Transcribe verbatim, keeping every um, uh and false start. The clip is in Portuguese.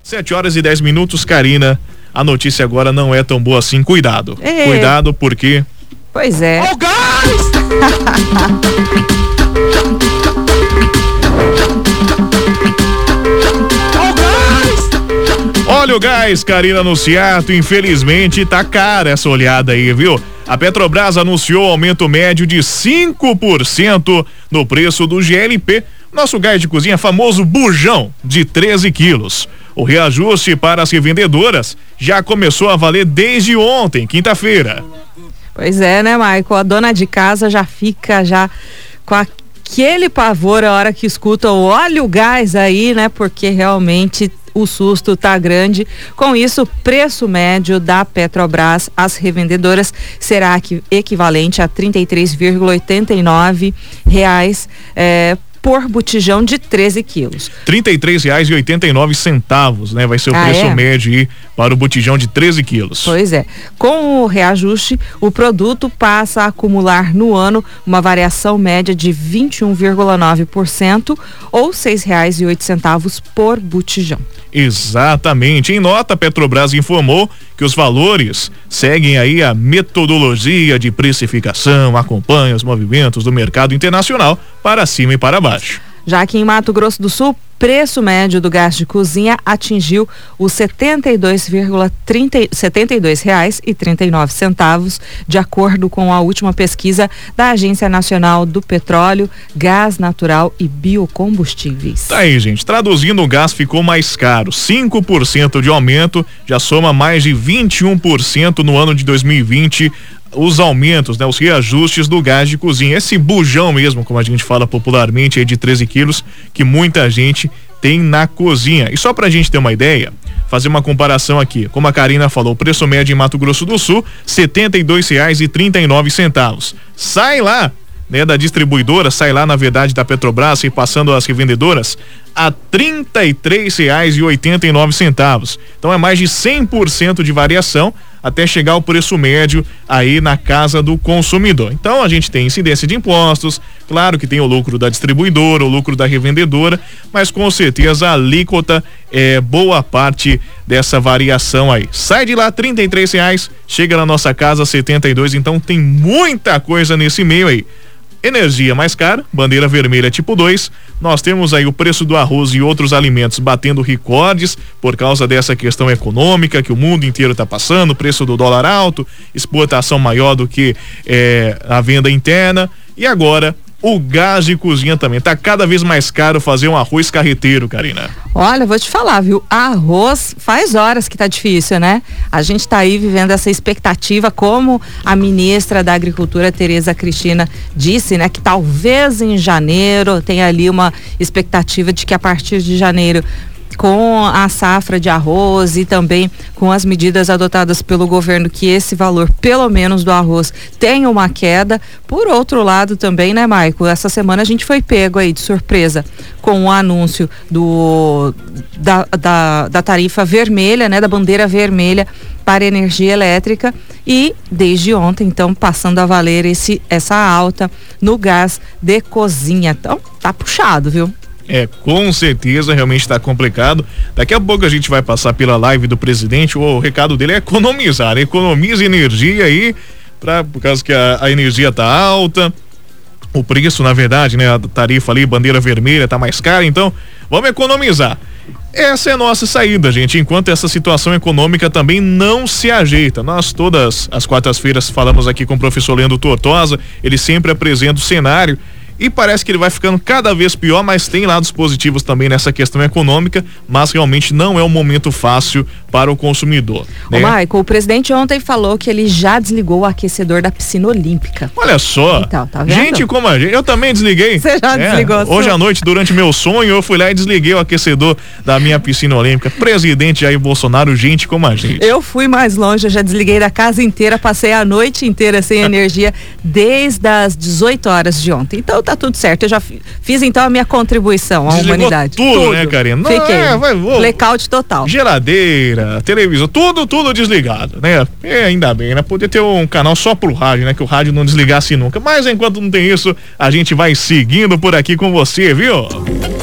sete horas e dez minutos, Karina. A notícia agora não é tão boa assim. Cuidado. É. Cuidado, porque. Pois é. Ó o gás! Ó o gás! Olha o gás, Karina, no Ciato. Infelizmente, tá cara essa olhada aí, viu? A Petrobras anunciou aumento médio de cinco por cento no preço do G L P, nosso gás de cozinha famoso bujão, de treze quilos. O reajuste para as revendedoras já começou a valer desde ontem, quinta-feira. Pois é, né, Michael? A dona de casa já fica já com aquele pavor a hora que escuta o óleo gás aí, né? Porque realmente o susto tá grande. Com isso, o preço médio da Petrobras às revendedoras será equivalente a trinta e três vírgula oitenta e nove reais é, por botijão de treze quilos. trinta e três reais e oitenta e nove centavos, né? Vai ser o ah, preço é? médio aí para o botijão de treze quilos. Pois é. Com o reajuste, o produto passa a acumular no ano uma variação média de vinte e um vírgula nove por cento ou seis reais e oito centavos por botijão. Exatamente. Em nota, a Petrobras informou que os valores seguem aí a metodologia de precificação, acompanha os movimentos do mercado internacional para cima e para baixo. Já que em Mato Grosso do Sul, preço médio do gás de cozinha atingiu os setenta e dois vírgula setenta e dois reais e trinta e nove centavos, de acordo com a última pesquisa da Agência Nacional do Petróleo, Gás Natural e Biocombustíveis. Tá aí, gente. Traduzindo, o gás ficou mais caro. cinco por cento de aumento, já soma mais de vinte e um por cento no ano de dois mil e vinte. Os aumentos, né, os reajustes do gás de cozinha, esse bujão mesmo, como a gente fala popularmente, aí de treze quilos, que muita gente tem na cozinha. E só pra gente ter uma ideia, fazer uma comparação aqui, como a Karina falou, o preço médio em Mato Grosso do Sul, setenta e dois reais e trinta e nove centavos. Sai lá, né, da distribuidora, sai lá na verdade da Petrobras e passando as revendedoras a trinta e três reais e oitenta e nove centavos. Então é mais de cem por cento de variação até chegar ao preço médio aí na casa do consumidor. Então a gente tem incidência de impostos, claro que tem o lucro da distribuidora, o lucro da revendedora, mas com certeza a alíquota é boa parte dessa variação aí. Sai de lá trinta e três reais, chega na nossa casa setenta e dois, então tem muita coisa nesse meio aí. Energia mais cara, bandeira vermelha tipo dois. Nós temos aí o preço do arroz e outros alimentos batendo recordes por causa dessa questão econômica que o mundo inteiro está passando, preço do dólar alto, exportação maior do que eh, a venda interna. E agora o gás de cozinha também. Tá cada vez mais caro fazer um arroz carreteiro, Karina. Olha, vou te falar, viu? Arroz faz horas que tá difícil, né? A gente tá aí vivendo essa expectativa, como a ministra da Agricultura, Tereza Cristina, disse, né? Que talvez em janeiro tenha ali uma expectativa de que a partir de janeiro, com a safra de arroz e também com as medidas adotadas pelo governo, que esse valor, pelo menos do arroz, tenha uma queda. Por outro lado também, né, Maico? Essa semana a gente foi pego aí de surpresa com o anúncio do, da, da, da tarifa vermelha, né, da bandeira vermelha para energia elétrica, e desde ontem, então, passando a valer esse, essa alta no gás de cozinha. Então, tá puxado, viu? É, com certeza, realmente está complicado. Daqui a pouco a gente vai passar pela live do presidente. O recado dele é economizar, economize energia aí, pra, por causa que a, a energia tá alta, o preço, na verdade, né, a tarifa ali, bandeira vermelha, tá mais cara, então vamos economizar. Essa é a nossa saída, gente, enquanto essa situação econômica também não se ajeita. Nós todas as quartas-feiras falamos aqui com o professor Leandro Tortosa, ele sempre apresenta o cenário. E parece que ele vai ficando cada vez pior, mas tem lados positivos também nessa questão econômica, mas realmente não é um momento fácil para o consumidor. Né? Ô, Michael, o presidente ontem falou que ele já desligou o aquecedor da piscina olímpica. Olha só, então, tá vendo? Gente como a gente, eu também desliguei. Você já é, desligou? Hoje à noite, durante meu sonho, eu fui lá e desliguei o aquecedor da minha piscina olímpica. Presidente Jair Bolsonaro, gente como a gente. Eu fui mais longe, eu já desliguei da casa inteira, passei a noite inteira sem energia desde as dezoito horas de ontem. Então tá tudo certo, eu já fiz então a minha contribuição à Desligou humanidade. Tudo, tudo, né, Karina? Não, Fiquei. É, vai, vou, blackout total. Geladeira, televisão, tudo, tudo desligado, né? É, ainda bem, né? Podia ter um canal só pro rádio, né? Que o rádio não desligasse nunca. Mas enquanto não tem isso, a gente vai seguindo por aqui com você, viu?